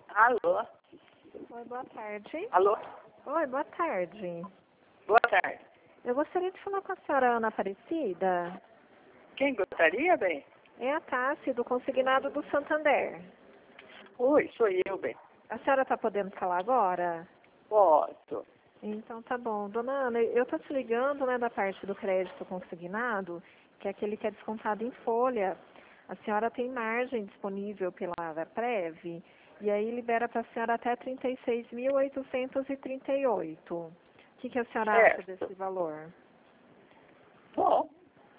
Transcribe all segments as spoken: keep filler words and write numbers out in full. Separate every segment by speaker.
Speaker 1: Alô?
Speaker 2: Oi, boa tarde.
Speaker 1: Alô?
Speaker 2: Oi, boa tarde.
Speaker 1: Boa tarde.
Speaker 2: Eu gostaria de falar com a senhora Ana Aparecida.
Speaker 1: Quem gostaria, bem?
Speaker 2: É a Tassi, do Consignado do Santander.
Speaker 1: Oi, sou eu, bem.
Speaker 2: A senhora está podendo falar agora?
Speaker 1: Posso.
Speaker 2: Então tá bom. Dona Ana, eu estou te ligando, né, da parte do crédito consignado, que é aquele que é descontado em folha. A senhora tem margem disponível pela Prev, e aí libera para a senhora até trinta e seis mil oitocentos e trinta e oito. O que, que a senhora acha
Speaker 1: Certo.
Speaker 2: desse valor?
Speaker 1: Bom,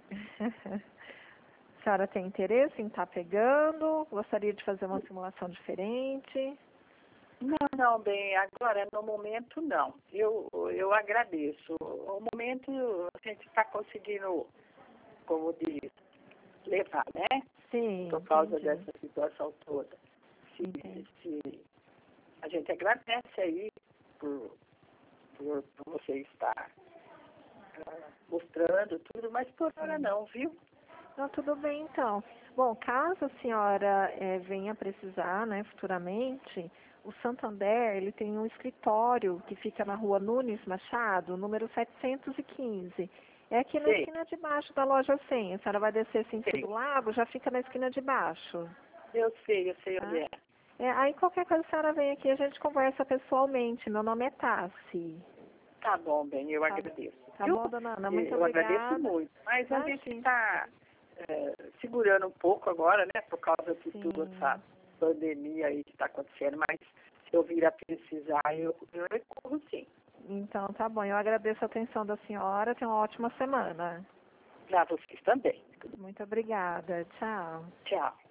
Speaker 2: A senhora tem interesse em estar pegando? Gostaria de fazer uma simulação diferente?
Speaker 1: não, não, bem, agora no momento não. Eu, eu agradeço. No momento a gente está conseguindo, como diz, levar, né?
Speaker 2: Sim,
Speaker 1: Por causa
Speaker 2: entendi.
Speaker 1: dessa situação toda. Se,
Speaker 2: Entendi.
Speaker 1: se, a gente agradece aí por, por, por você estar ah, mostrando tudo, mas por hora não, viu?
Speaker 2: Não, tudo bem então. Bom, caso a senhora eh, venha precisar, né, futuramente, o Santander, ele tem um escritório que fica na rua Nunes Machado, número setecentos e quinze. É aqui na
Speaker 1: Sim,
Speaker 2: esquina de baixo da loja cem. A senhora vai descer sentido
Speaker 1: sim.
Speaker 2: lago, já fica na esquina de baixo.
Speaker 1: Eu sei, eu sei
Speaker 2: Tá?
Speaker 1: onde é.
Speaker 2: É, aí qualquer coisa a senhora vem aqui e a gente conversa pessoalmente. Meu nome é Tassi.
Speaker 1: Tá bom, bem, eu
Speaker 2: Tá,
Speaker 1: agradeço.
Speaker 2: tá
Speaker 1: viu?
Speaker 2: bom, dona Ana? Muito
Speaker 1: Eu agradeço
Speaker 2: obrigada.
Speaker 1: muito. Mas a gente
Speaker 2: Imagina.
Speaker 1: está segurando um pouco agora, né, por causa de
Speaker 2: Sim.
Speaker 1: tudo essa pandemia aí que está acontecendo, mas se eu vir a precisar, eu, eu recorro sim.
Speaker 2: Então, tá bom. Eu agradeço a atenção da senhora. Tenha uma ótima semana.
Speaker 1: Para vocês também.
Speaker 2: Muito obrigada. Tchau.
Speaker 1: Tchau.